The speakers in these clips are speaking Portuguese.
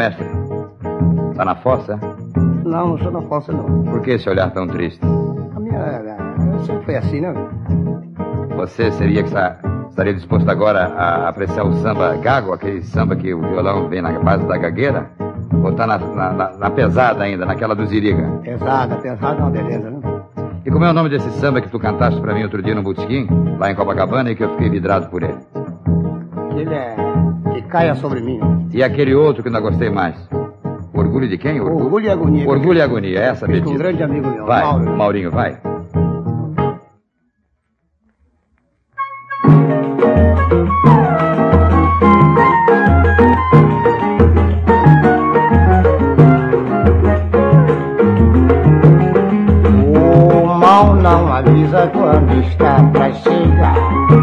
mestre? Tá na fossa? Não, não sou na fossa, não. Por que esse olhar tão triste? A minha sempre foi assim, né? Você estaria disposto agora a apreciar o samba gago, aquele samba que o violão vem na base da gagueira? Ou tá na pesada ainda, naquela do Ziriga? Pesada é uma beleza, né? E como é o nome desse samba que tu cantaste pra mim outro dia no Botequim, lá em Copacabana, e que eu fiquei vidrado por ele? Ele é Que Caia Sobre Mim. E aquele outro que eu ainda gostei mais? Orgulho de quem? Orgulho e Agonia. Orgulho e Agonia, essa fiz pedida. Com um grande amigo meu, vai, Mauro. Maurinho, vai. Não avisa quando está pra chegar.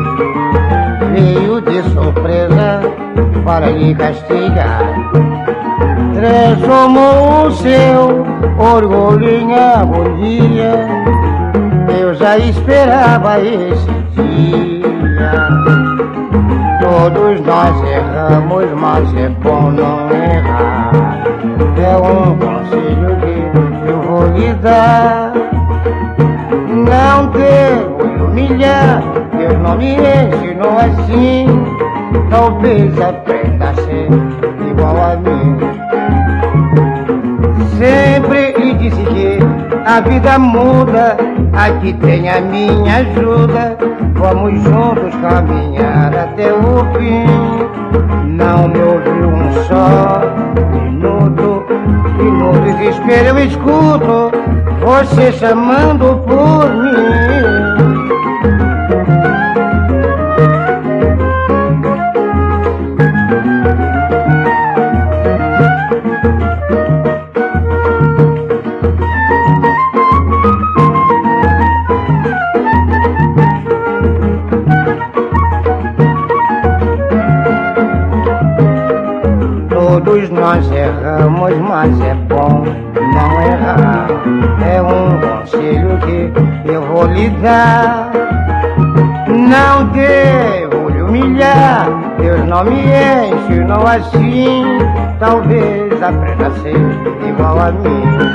Veio de surpresa para lhe castigar. Transformou o seu orgulho em agonia. Eu já esperava esse dia. Todos nós erramos, mas é bom não errar. É um conselho que eu vou lhe dar. Não devo humilhar, Deus não me ensinou assim. Talvez aprenda a ser igual a mim. Sempre lhe disse que a vida muda, aqui tem a minha ajuda. Vamos juntos caminhar até o fim. Não me ouviu um só minuto, e no desespero eu escuto você chamando por mim. Todos nós erramos, mas é bom não errar. É um conselho que eu vou lhe dar. Não devo lhe humilhar, Deus não me ensinou assim. Talvez aprenda a ser igual a mim.